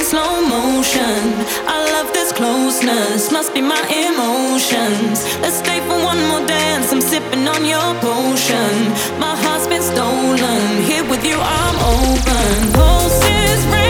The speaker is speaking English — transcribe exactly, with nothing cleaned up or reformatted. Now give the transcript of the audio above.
slow motion. I love this closeness, must be my emotions. Let's stay for one more dance, I'm sipping on your potion. My heart's been stolen, here with you I'm open. Pulses